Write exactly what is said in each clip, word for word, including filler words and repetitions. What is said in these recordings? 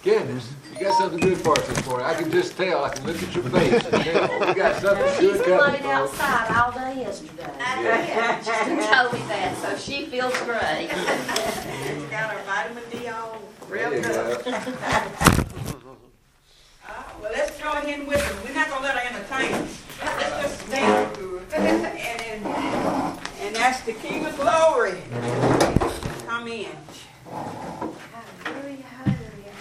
Candace, you got something good for us this morning. I can just tell. I can look at your face and tell. We got something good She's coming. played outside all day yesterday. Yeah. She told me that, so she feels great. She's got her vitamin D all real There you good. go. Uh, well, let's join in with them. We're not going to let her entertain us. Let's just stand and, and, and ask the King of Glory to come in. Hallelujah, hallelujah.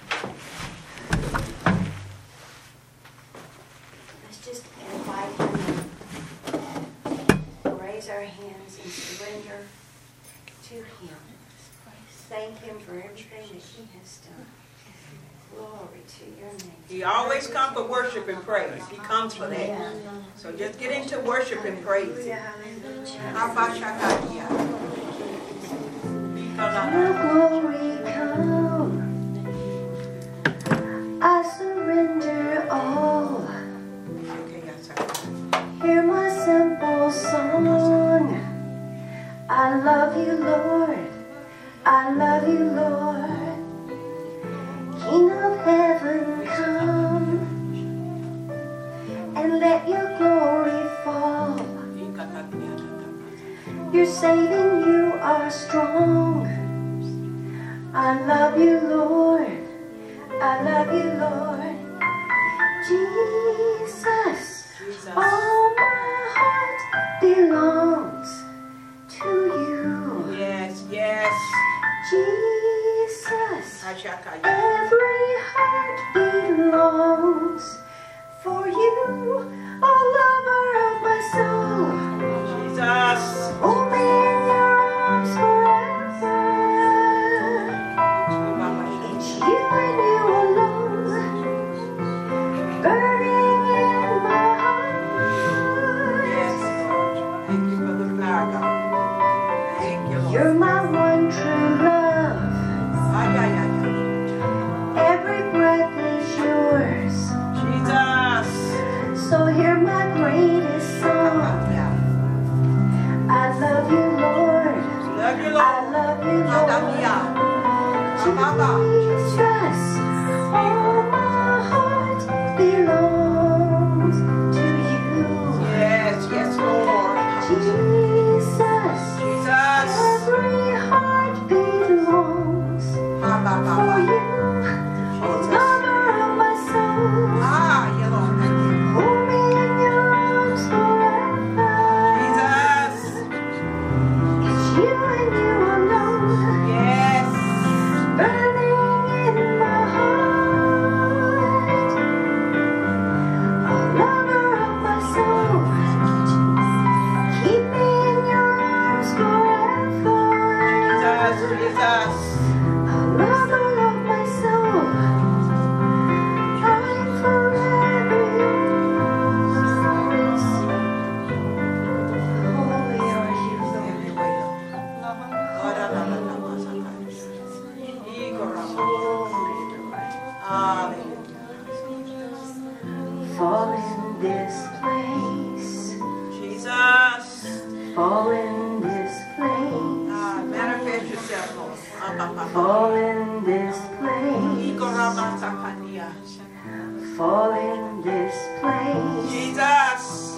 Let's just invite him to raise our hands and surrender to him. Thank him for everything that he has done. Glory to your name. He always comes for worship and praise. He comes for that. So just get into worship and praise. How about Shakadia? Your glory come, I surrender all. Okay, yes, sir. Hear my simple song. I love you, Lord. I love you, Lord. King of heaven, come and let your glory fall. You're saving, you are strong. I love you, Lord. I love you, Lord. Jesus, all my heart belongs to you. Yes, yes. Jesus, Ashakaya. every heart belongs for you, oh lover of my soul. Jesus. Hold me in your arms forever. It's you and you alone, burning in my heart. Yes, Lord. Thank you for the flower, God. Thank you, Lord. You're my one true love. Ay, ay, ay, ay. Every breath is yours. Jesus. So hear my greatest song. Yeah. I love you, Lord. Love you, I Lord. love you, Lord. Jesus, all my heart belongs to you. Yes, yes, Lord. Jesus, Jesus. every heart belongs for you, oh lover of my soul. Ah, yeah, Lord. Thank you. Hold me in your arms forever. Jesus. It's you and you alone, Yes. burning in my heart. Oh lover of my soul, keep me in your arms forever. Jesus, Jesus. Oh lover of my soul, I'm forever yours. Holy are you, Lord. Everywhere, Lord. Oh, da, da, da, da, ma, sa, ka. Ego, ra, ma. Hallelujah. Fall in this place, Jesus. fall in this place, Ah, manifest yourself, Lord. Ah, ba, ba, ba. fall in this place, Ego, ra, ma, sa, ka, dia. fall in this place. Jesus.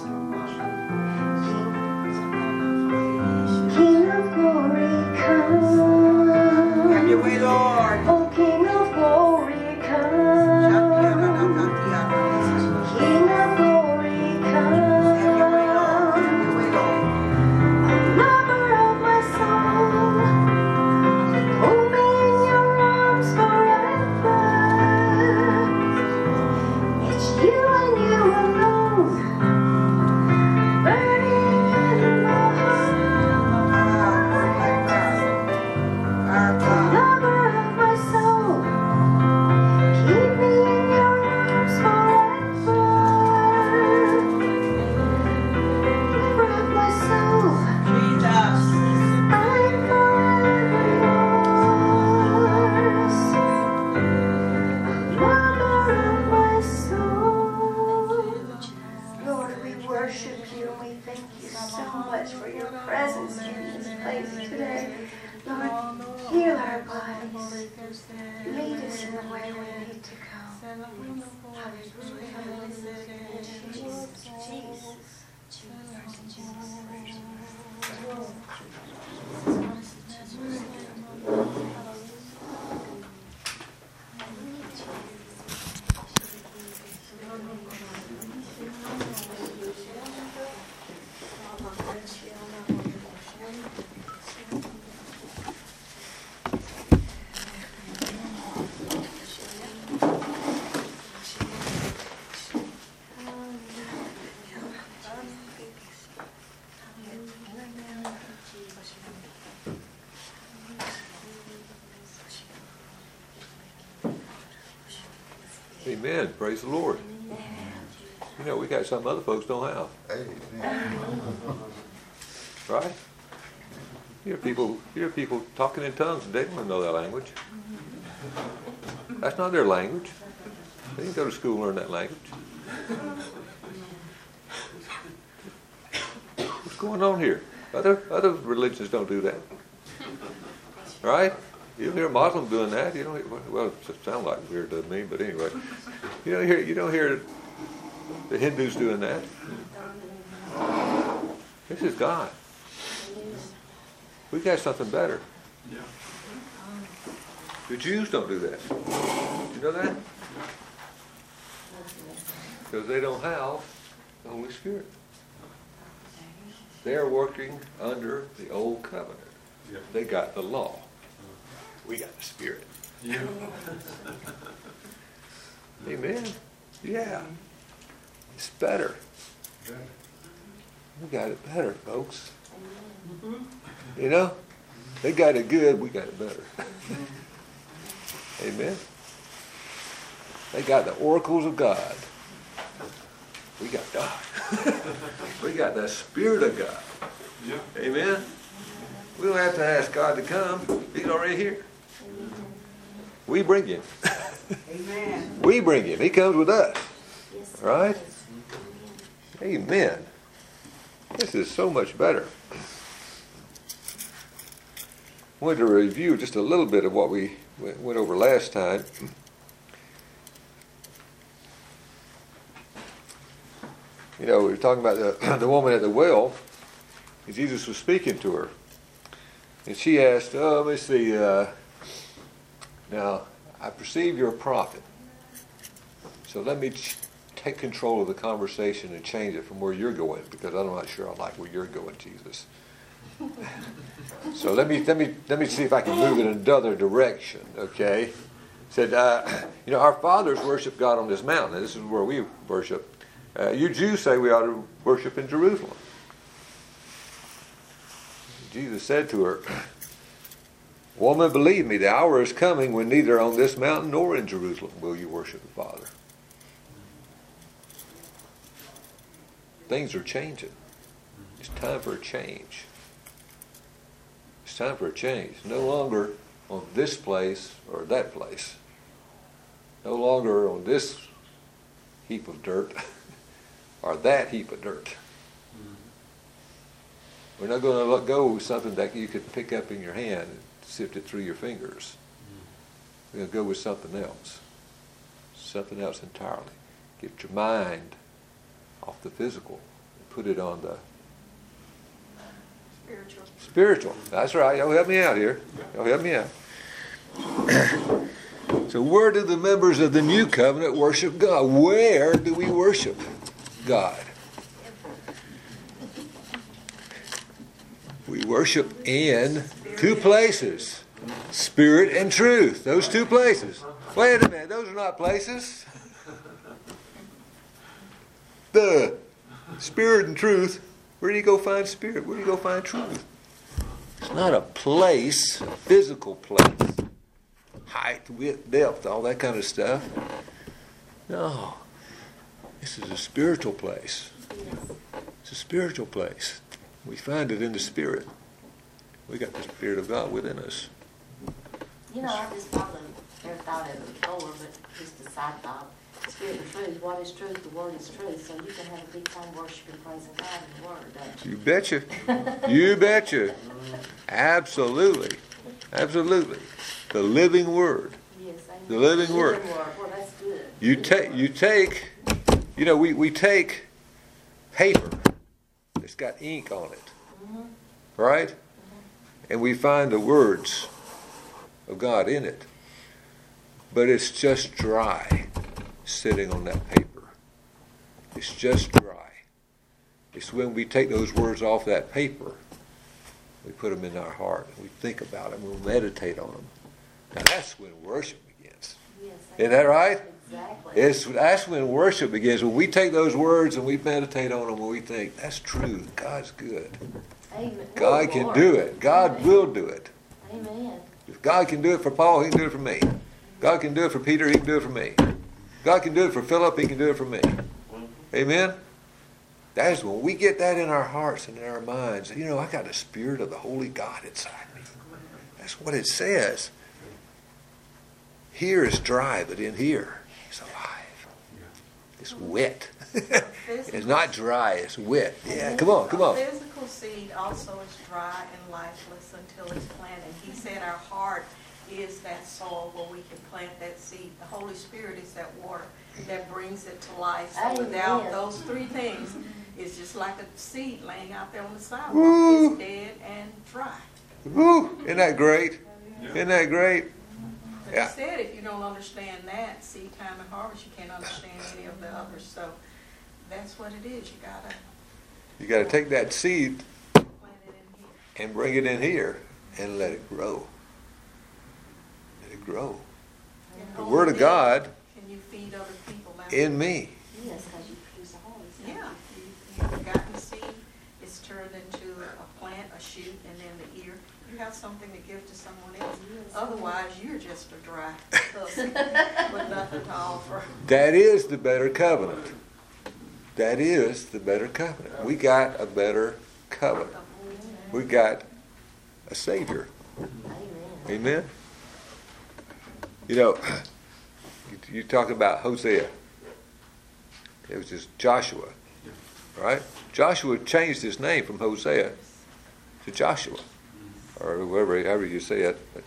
King of glory, come. Have your way, Lord. Oh, King of glory, Shatia, ra, ra, come. ra, dia, ra. King of glory, Have your way, Lord. Have come. your way, Lord. Lover of my soul, hold me in your arms forever. It's you and you alone, burning in my heart. Ah, my God. Our God. Lover of my Fill our bodies. Lead us in the way we need to go. Jesus, Jesus, Jesus. Amen. Praise the Lord. You know, we got some other folks don't have. Amen. Right? You hear people, you hear people talking in tongues and they don't know that language. That's not their language. They didn't go to school and learn that language. What's going on here? Other other religions don't do that. Right? You don't hear a Muslim doing that. You don't hear, well, it sounds like weird to me, but anyway. You don't hear you don't hear the Hindus doing that. This is God. We got something better. Yeah. The Jews don't do that. You know that? Because they don't have the Holy Spirit. They are working under the old covenant. Yeah. They got the law. We got the Spirit. Yeah. Amen. Yeah. It's better. Okay. We got it better, folks. You know? They got it good, we got it better. Amen. They got the oracles of God. We got God. We got the Spirit of God. Yeah. Amen. We don't have to ask God to come. He's already here. We bring him. Amen. We bring him. He comes with us. Right? Amen. This is so much better. I wanted to review just a little bit of what we went over last time. You know, we were talking about the, the woman at the well, and Jesus was speaking to her. And she asked, oh, let me see, uh, now, I perceive you're a prophet. So let me ch- take control of the conversation and change it from where you're going, because I'm not sure I like where you're going, Jesus. So let me let me let me see if I can move it in another direction. Okay, said uh, you know, our fathers worship God on this mountain. This is where we worship. Uh, you Jews say we ought to worship in Jerusalem. Jesus said to her, woman, believe me, the hour is coming when neither on this mountain nor in Jerusalem will you worship the Father. Things are changing. It's time for a change. It's time for a change. No longer on this place or that place. No longer on this heap of dirt or that heap of dirt. We're not going to let go of something that you could pick up in your hand and sift it through your fingers. We're going to go with something else. Something else entirely. Get your mind off the physical and put it on the Spiritual. spiritual. That's right. Y'all help me out here. Y'all help me out. So where do the members of the new covenant worship God? Where do we worship God? We worship in two places. Spirit and truth. Those two places. Wait a minute. Those are not places. The Spirit and truth. Where do you go find spirit? Where do you go find truth? It's not a place, a physical place. Height, width, depth, all that kind of stuff. No. This is a spiritual place. It's a spiritual place. We find it in the Spirit. We got the Spirit of God within us. You know, I just thought of, never thought of it before, but just a side thought. Spirit and truth, what is truth? The Word is truth. So you can have a big time worshiping, praising God in the Word, don't you? You betcha. You betcha. Absolutely. Absolutely. The living word. Yes, amen. The living word. Well, that's good. You take, you take, you know, we, we take paper that's got ink on it, right? And we find the words of God in it. But it's just dry sitting on that paper. It's just dry. It's when we take those words off that paper, we put them in our heart, and we think about them, we'll meditate on them. Now that's when worship begins. Yes, Isn't that right? Exactly. It's, that's when worship begins. When we take those words and we meditate on them, and we think, that's true, God's good. Amen. God Oh, can Lord. do it. God Amen. will do it. Amen. If God can do it for Paul, he can do it for me. God can do it for Peter, he can do it for me. God can do it for Philip, he can do it for me. Amen? That is when we get that in our hearts and in our minds. You know, I got the Spirit of the Holy God inside me. That's what it says. Here is dry, but in here it's alive. It's wet. It's not dry, it's wet. Yeah, come on, come on. A physical seed also is dry and lifeless until it's planted. He said our heart is that soil where we can plant that seed. The Holy Spirit is that water that brings it to life. So Amen. without those three things, it's just like a seed laying out there on the sidewalk. Woo. It's dead and dry. Woo! Isn't that great? Isn't that great? But Yeah. he said if you don't understand that, seed time and harvest, you can't understand any of the others. So that's what it is. You gotta You got to take that seed plant it in here. and bring it in here and let it grow. Let it grow. And The only Word of then God can you feed other people out in me. Yes, because you produce a harvest. Yeah, you, you've gotten the seed, it's turned into a plant, a shoot, and then the ear. You have something to give to someone else. Otherwise, you're just a dry husk with nothing to offer. That is the better covenant. That is the better covenant. We got a better covenant. We got a Savior. Amen. Amen? You know, you, you talk about Hosea. It was just Joshua, right? Joshua changed his name from Hosea to Joshua, or whatever, however you say it. But,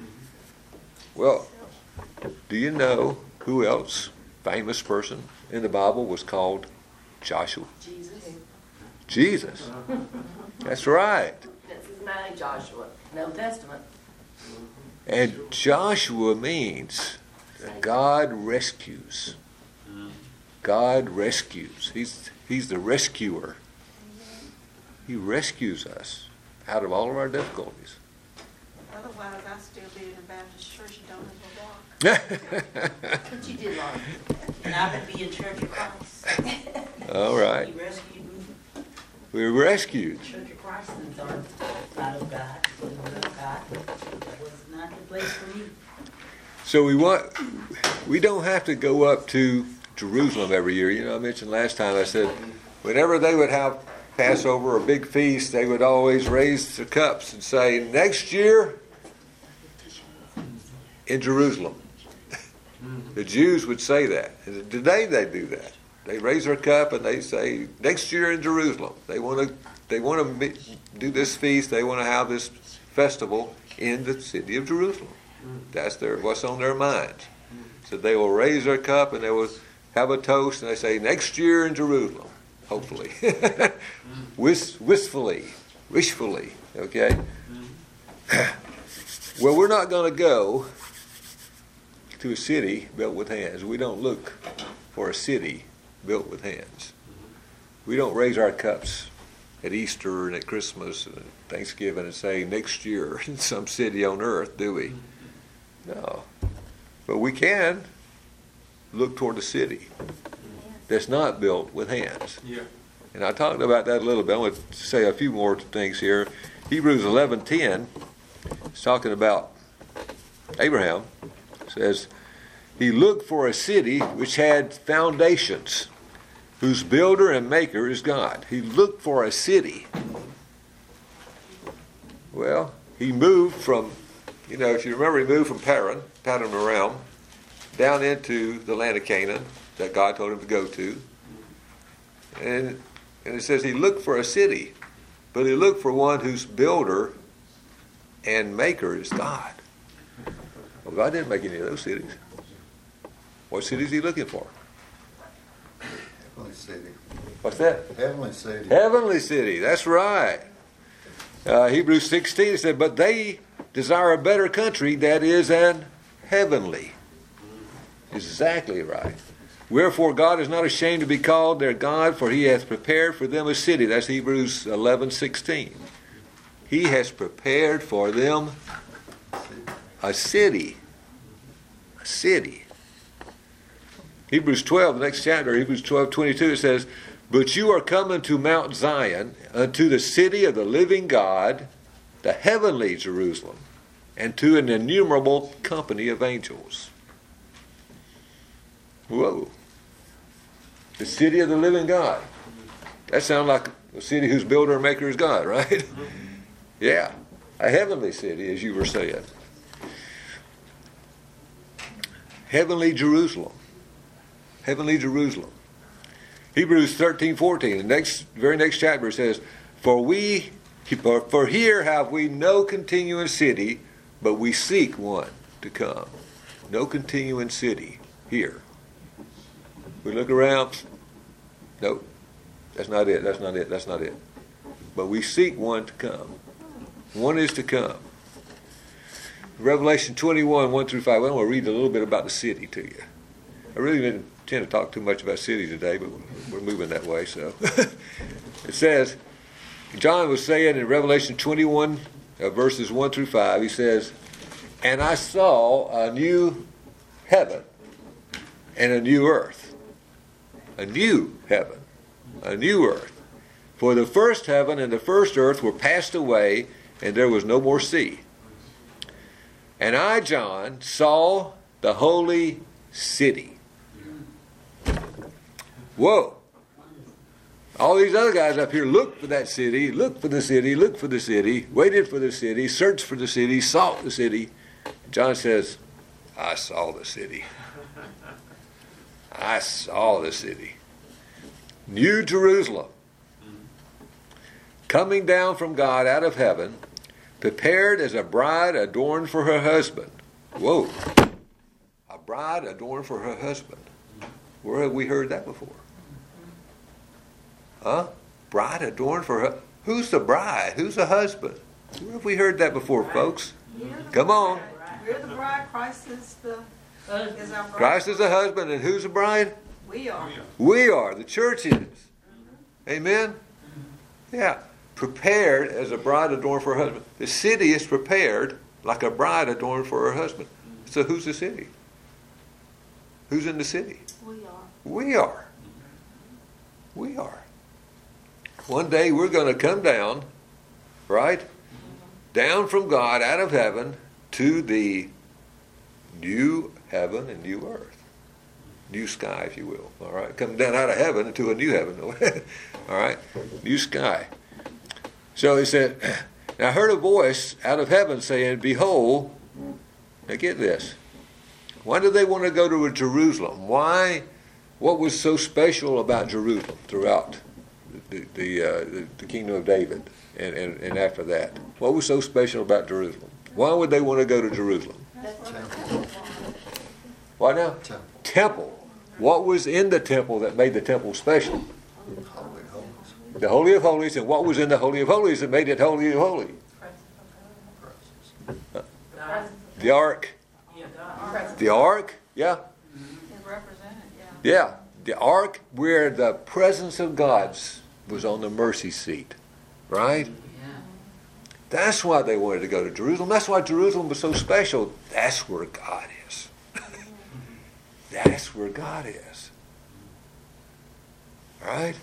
well, do you know who else, famous person in the Bible, was called Joshua? Jesus. Jesus. That's right. That's his name, Joshua. In the Old Testament. And Joshua means that God rescues. God rescues. He's, he's the rescuer. He rescues us out of all of our difficulties. Otherwise, I still be in a Baptist church and don't have a walk. But you did learn. And I would be in Church of Christ. All right. He rescued me. We're rescued. Church of Christ is our not of God, but the Word of God. That was not the place for me. So we want, we don't have to go up to Jerusalem every year. You know, I mentioned last time, I said, whenever they would have Passover or a big feast, they would always raise their cups and say, next year in Jerusalem. The Jews would say that. And today they do that. They raise their cup and they say, next year in Jerusalem. They want to they want to do this feast. They want to have this festival in the city of Jerusalem. That's their what's on their minds. So they will raise their cup and they will have a toast and they say, next year in Jerusalem, hopefully. Wist, wistfully, wishfully, okay? Well, we're not going to go to a city built with hands. We don't look for a city built with hands. We don't raise our cups at Easter and at Christmas and at Thanksgiving and say, next year in some city on earth, do we? No. But we can look toward a city that's not built with hands. Yeah. And I talked about that a little bit. I want to say a few more things here. Hebrews eleven ten is talking about Abraham. It says, he looked for a city which had foundations, whose builder and maker is God. He looked for a city. Well, he moved from, you know, if you remember, he moved from Paran, Padan Aram, down into the land of Canaan that God told him to go to. And, and it says he looked for a city, but he looked for one whose builder and maker is God. Well, God didn't make any of those cities. What city is he looking for? Heavenly city. What's that? Heavenly city. Heavenly city, that's right. Uh, Hebrews sixteen said, but they desire a better country that is an heavenly. Exactly right. Wherefore God is not ashamed to be called their God, for he hath prepared for them a city. That's Hebrews eleven sixteen. He has prepared for them a city. A city. Hebrews twelve, the next chapter, Hebrews twelve twenty-two, it says, but you are coming to Mount Zion, unto the city of the living God, the heavenly Jerusalem, and to an innumerable company of angels. Whoa. The city of the living God. That sounds like a city whose builder and maker is God, right? Yeah. A heavenly city, as you were saying. Heavenly Jerusalem. Heavenly Jerusalem. Hebrews thirteen fourteen, the next, very next chapter says, For we, for here have we no continuing city, but we seek one to come. No continuing city here. We look around. Nope. That's not it. That's not it. That's not it. But we seek one to come. One is to come. Revelation twenty-one, one through five. I want to read a little bit about the city to you. I really didn't tend to talk too much about city today, but we're moving that way. So it says, John was saying in Revelation twenty-one, uh, verses one through five, he says, and I saw a new heaven and a new earth. A new heaven, a new earth. For the first heaven and the first earth were passed away, and there was no more sea. And I, John, saw the holy city. Whoa. All these other guys up here looked for that city, looked for the city, looked for the city, waited for the city, searched for the city, sought the city. John says, I saw the city. I saw the city. New Jerusalem. Coming down from God out of heaven, prepared as a bride adorned for her husband. Whoa. A bride adorned for her husband. Where have we heard that before? Huh? Bride adorned for her. Who's the bride? Who's the husband? Where have we heard that before, folks? Come on. We're the bride, Christ is the, is our bride. Christ is the husband, and who's the bride? We are. We are. The church is. Amen? Yeah. Prepared as a bride adorned for her husband. The city is prepared like a bride adorned for her husband. So who's the city? Who's in the city? We are. We are. We are. One day we're going to come down, right? Down from God out of heaven to the new heaven and new earth. New sky, if you will. All right? Come down out of heaven into a new heaven. All right? New sky. So he said, and I heard a voice out of heaven saying, behold, now get this. Why did they want to go to Jerusalem? Why? What was so special about Jerusalem throughout the the, uh, the, the kingdom of David and, and, and after that? What was so special about Jerusalem? Why would they want to go to Jerusalem? Temple. Why now? Temple. Temple. What was in the temple that made the temple special? Holy Holies. The Holy of Holies. And what was in the Holy of Holies that made it Holy of Holy? The Ark. The Ark, yeah. It represented, yeah. Yeah. The Ark where the presence of God was on the mercy seat. Right? That's why they wanted to go to Jerusalem. That's why Jerusalem was so special. That's where God is. That's where God is. Right?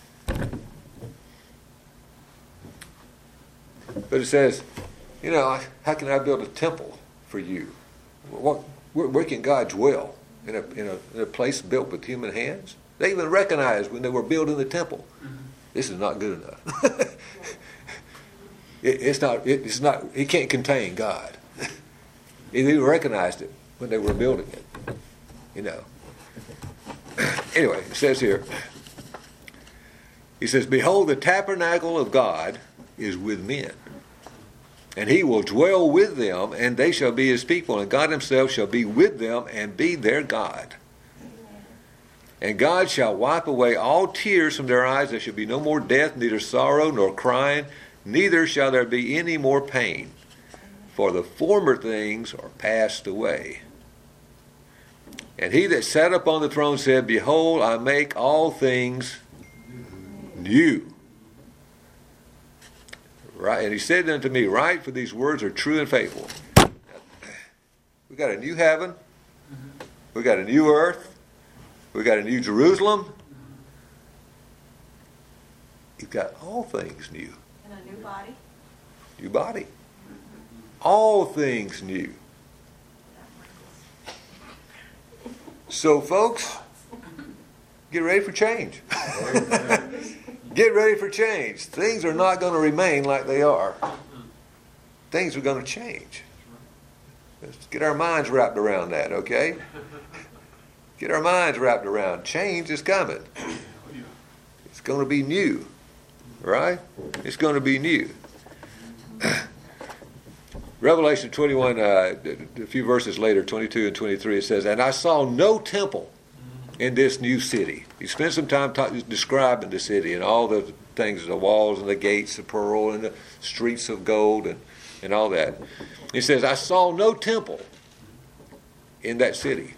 But it says, you know, how can I build a temple for you? What, where, where can God dwell? In a, in, a, in a place built with human hands? They even recognized when they were building the temple, this is not good enough. it, it's not. It, it's not. It can't contain God. They even recognized it when they were building it. You know. Anyway, it says here. He says, "Behold, the tabernacle of God is with men." And he will dwell with them, and they shall be his people, and God himself shall be with them and be their God. And God shall wipe away all tears from their eyes. There shall be no more death, neither sorrow nor crying, neither shall there be any more pain, for the former things are passed away. And he that sat upon the throne said, Behold, I make all things new. Right? And he said unto me, Write, for these words are true and faithful. We got a new heaven. We got a new earth. We got a new Jerusalem. You've got all things new. And a new body. New body. All things new. So, folks, get ready for change. Get ready for change. Things are not going to remain like they are. Things are going to change. Let's get our minds wrapped around that, okay? Get our minds wrapped around. Change is coming. It's going to be new. Right? It's going to be new. Revelation twenty-one, uh, a few verses later, twenty-two and twenty-three, it says, And I saw no temple in this new city. He spent some time talk, describing the city and all the things, the walls and the gates of pearl and the streets of gold and, and all that. He says, I saw no temple in that city.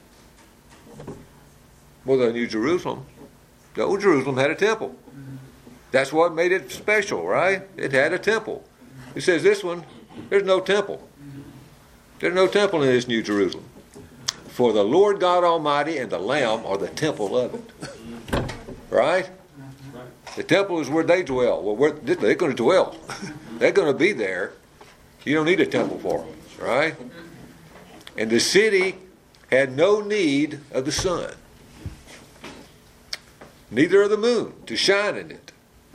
Well, the New Jerusalem, the old Jerusalem had a temple. That's what made it special, right? It had a temple. He says this one, there's no temple. There's no temple in this New Jerusalem. For the Lord God Almighty and the Lamb are the temple of it. Right? The temple is where they dwell. Well, where, they're going to dwell. They're going to be there. You don't need a temple for them. Right? And the city had no need of the sun, neither of the moon to shine in it.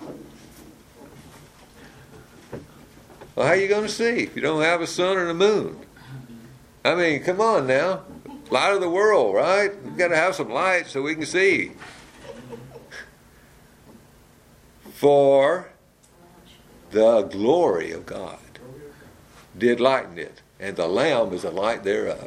Well, how are you going to see if you don't have a sun or a moon? I mean, come on now. Light of the world, right? We've got to have some light so we can see. For the glory of God did lighten it, and the Lamb is the light thereof.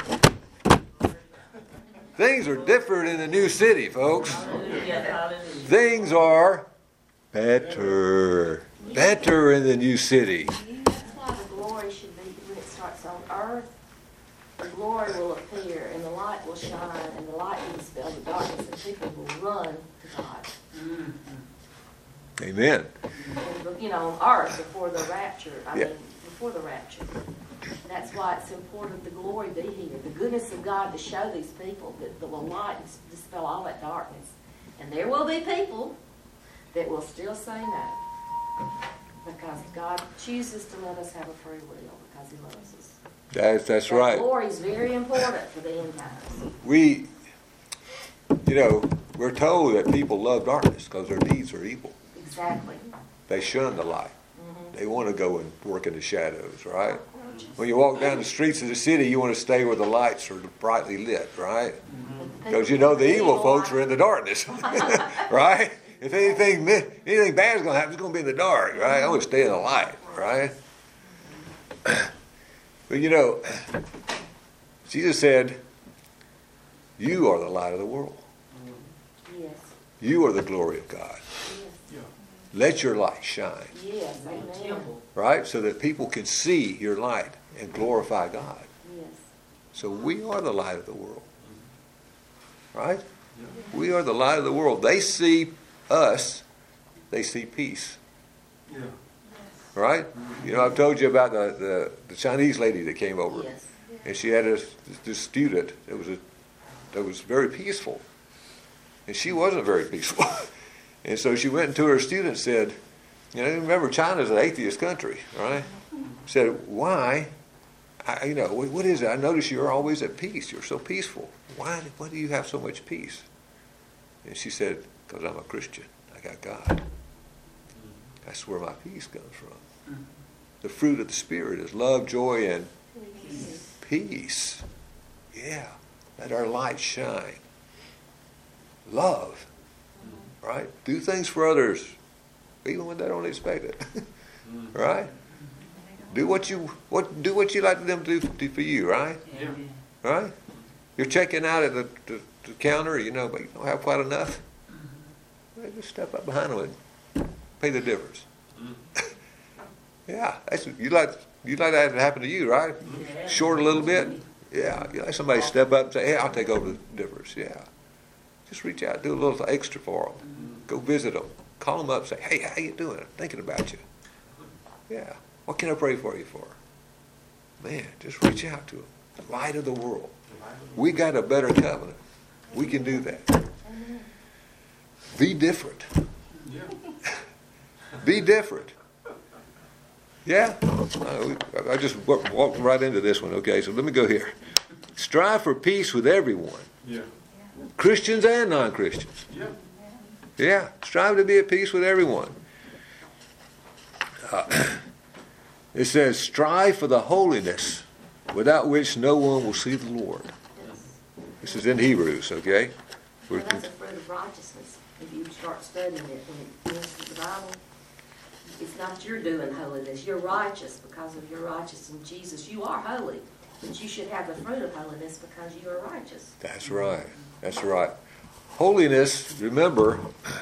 Things are different in the new city, folks. Things are better. Better in the new city. That's why the glory should be, when it starts on earth, the glory will appear, and the light will shine, and the light will dispel the darkness, and people will run to God. Amen. And, you know, on earth before the rapture, I Yeah. mean, before the rapture. That's why it's important the glory be here, the goodness of God to show these people that the light dispel all that darkness. And there will be people that will still say no. Because God chooses to let us have a free will because he loves us. That's, that's That right. glory is very important for the end times. We, you know, we're told that people love darkness because their deeds are evil. Exactly. They shun the light. Mm-hmm. They want to go and work in the shadows, right? When you walk down the streets of the city, you want to stay where the lights are brightly lit, right? Because you know the evil folks are in the darkness, right? If anything anything bad is going to happen, it's going to be in the dark, right? I want to stay in the light, right? But you know, Jesus said, you are the light of the world. Yes. You are the glory of God. Yes. Let your light shine, Yes. Amen. right? So that people can see your light and glorify God. Yes. So we are the light of the world, right? We are the light of the world. They see us, they see peace. Yeah. Right? You know, I've told you about the, the, the Chinese lady that came over. Yes. And she had this, this student that was, a, that was very peaceful. And she wasn't very peaceful. And so she went into her student and said, you know, remember China's an atheist country, right? Said, why? I, you know, what is it? I notice you're always at peace. You're so peaceful. Why, why do you have so much peace? And she said, because I'm a Christian. I got God. That's where my peace comes from. The fruit of the Spirit is love, joy, and peace. Yeah. Let our light shine. Love. Right? Do things for others, even when they don't expect it. Right? Do what you what do what you like them to do, do for you, right? Amen. Right? You're checking out at the, the, the counter, you know, but you don't have quite enough. Well, just step up behind them and pay the difference. Yeah, that's you like you like that to happen to you, right? Yeah. Short a little bit. Yeah, you like somebody step up and say, "Hey, I'll take over the difference." Yeah, just reach out, do a little extra for them. Go visit them, call them up, say, "Hey, how you doing? I'm thinking about you." Yeah, what can I pray for you for? Man, just reach out to them. The light of the world. We got a better covenant. We can do that. Be different. Be different. Yeah? Uh, I just walked right into this one. Okay, so let me go here. Strive for peace with everyone. Yeah. Christians and non-Christians. Yeah. Yeah, strive to be at peace with everyone. Uh, it says, strive for the holiness without which no one will see the Lord. This is in Hebrews, okay? We're Well, that's a fruit of righteousness. If you start studying it when it deals with the Bible, it's not you're doing holiness. You're righteous because of your righteousness in Jesus. You are holy, but you should have the fruit of holiness because you are righteous. That's right. That's right. Holiness, remember,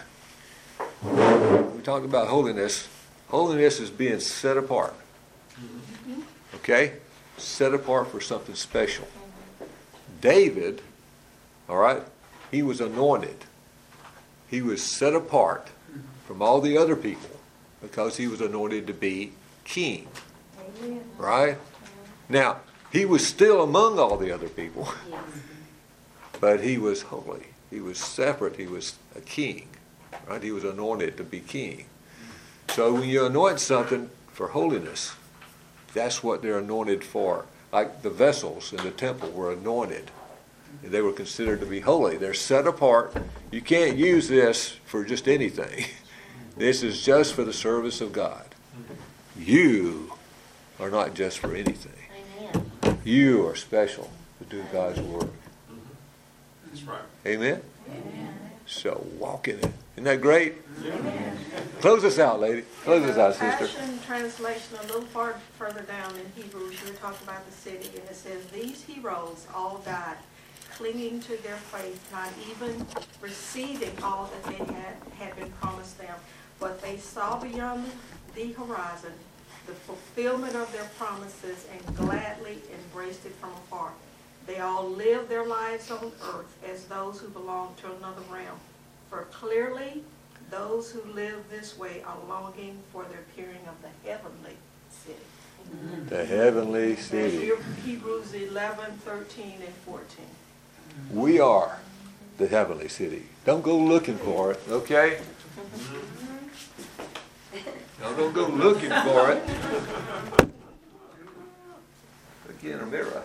we talked about holiness. Holiness is being set apart. Okay? Set apart for something special. David, all right, he was anointed. He was set apart from all the other people because he was anointed to be king. Amen. Right? Now, he was still among all the other people, Yes. but he was holy. He was separate. He was a king. Right? He was anointed to be king. So when you anoint something for holiness, that's what they're anointed for. Like the vessels in the temple were anointed. They were considered to be holy. They're set apart. You can't use this for just anything. This is just for the service of God. You are not just for anything. Amen. You are special to do God's work. That's right. Amen? So walk in it. Isn't that great? Close us out, lady. Close us out, sister. Passion translation, a little far further down in Hebrews, you were talking about the city, and it says, these heroes all died, clinging to their faith, not even receiving all that they had, had been promised them. But they saw beyond the horizon the fulfillment of their promises and gladly embraced it from afar. They all lived their lives on earth as those who belong to another realm. For clearly, those who live this way are longing for the appearing of the heavenly city. The heavenly That's city. Hebrews eleven, thirteen, and fourteen. We are the heavenly city. Don't go looking for it, okay? No, don't go looking for it. Again, a mirror.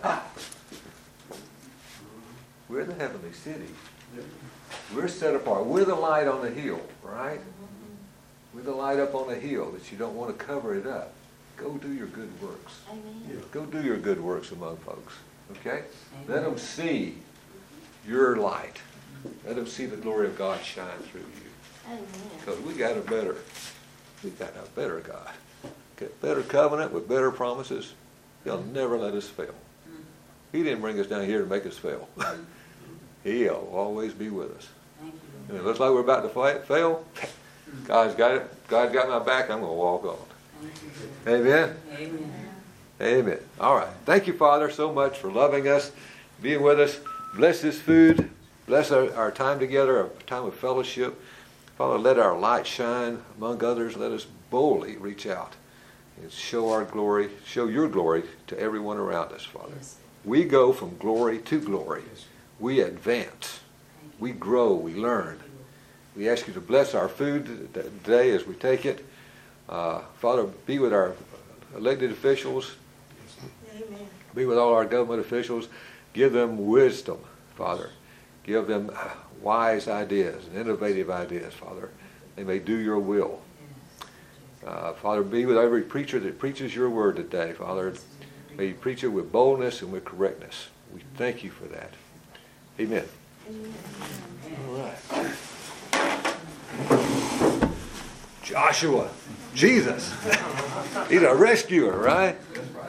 We're the heavenly city. We're set apart. We're the light on the hill, right? We're the light up on the hill that you don't want to cover it up. Go do your good works. Amen. Go do your good works among folks, okay? Let them see your light. Let them see the glory of God shine through you. Amen. Because we got a better, we got a better God. Got better covenant with better promises. He'll never let us fail. He didn't bring us down here to make us fail. He'll always be with us. Thank you. And it looks like we're about to fight, fail. God's got it. God's got my back. I'm going to walk on. Thank you. Amen. Amen. Amen. All right. Thank you, Father, so much for loving us, being with us. Bless this food. Bless our, our time together, our time of fellowship. Father, let our light shine among others. Let us boldly reach out and show our glory, show your glory to everyone around us, Father. Yes. We go from glory to glory. We advance. We grow. We learn. We ask you to bless our food today as we take it. Uh, Father, be with our elected officials. Amen. Be with all our government officials. Give them wisdom, Father. Give them wise ideas and innovative ideas, Father. They may do your will. Uh, Father, be with every preacher that preaches your word today, Father. May you preach it with boldness and with correctness. We thank you for that. Amen. All right. Joshua, Jesus. He's a rescuer, right?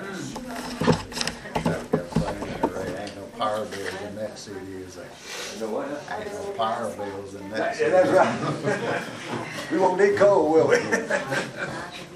Ain't no power bills in that C D, is there? No what? Ain't no power bills in that C Yeah, D. that's right. We won't need coal, will we?